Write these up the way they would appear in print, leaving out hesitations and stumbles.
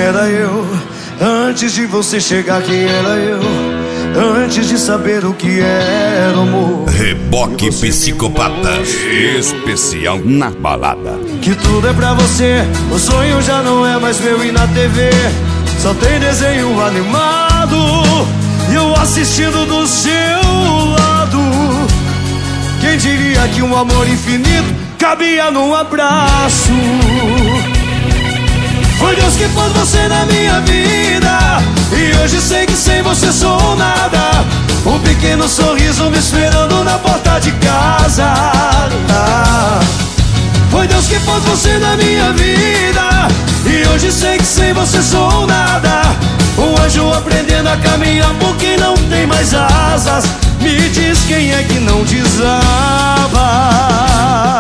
era eu? Antes de você chegar, quem era eu? Antes de saber o que era amor. Reboque Psicopata, especial na balada. Que tudo é pra você, o sonho já não é mais meu. E na TV só tem desenho animado, e eu assistindo do seu lado. Quem diria que um amor infinito cabia num abraço? Foi Deus que pôs você na minha vida, e hoje sei que sem você sou nada. Um pequeno sorriso me esperando na porta de casa. Foi Deus que pôs você na minha vida, e hoje sei que sem você sou nada. Um anjo aprendendo a caminhar porque não tem mais asas. Me diz quem é que não desaba.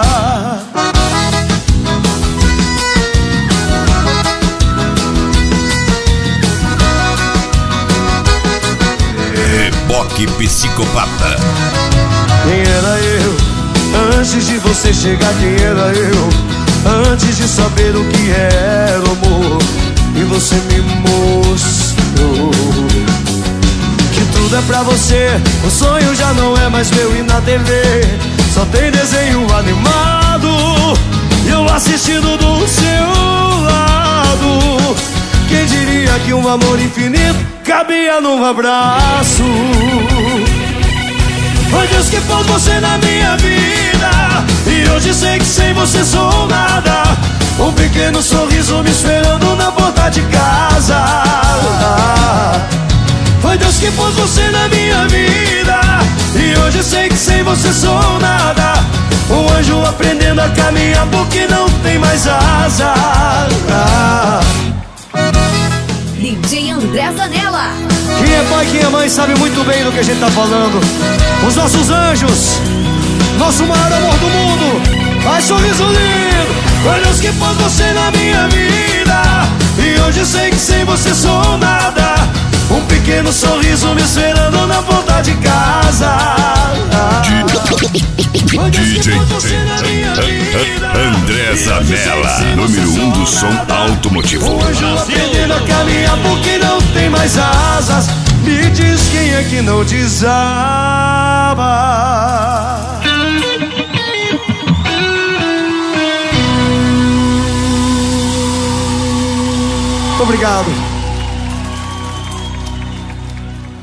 Reboque Psicopata. Quem era eu? Antes de você chegar, quem era eu? Antes de saber o que era o amor, e você me mostrou que tudo é pra você, o sonho já não é mais meu. E na TV só tem desenho animado, e eu assistindo do seu lado. Quem diria que um amor infinito cabia num abraço? Foi Deus que pôs você na minha vida, e hoje sei que sem você sou nada. Um pequeno sorriso me esperando na porta de casa. Foi Deus que pôs você na minha vida, e hoje sei que sem você sou nada. Um anjo aprendendo a caminhar porque não tem mais asa. DJ André Zanella. Quem é pai, quem é mãe sabe muito bem do que a gente tá falando. Os nossos anjos, nosso maior amor do mundo. Ai, sorriso lindo. Foi Deus que pôs você na minha vida, e hoje sei que sem você sou nada. Um pequeno sorriso me esperando na porta de casa. DJ André Zanella, número 1 do som automotivo. O anjo aprendendo a caminhar porque não tem mais asas. Me diz quem é que não desaba. Muito obrigado.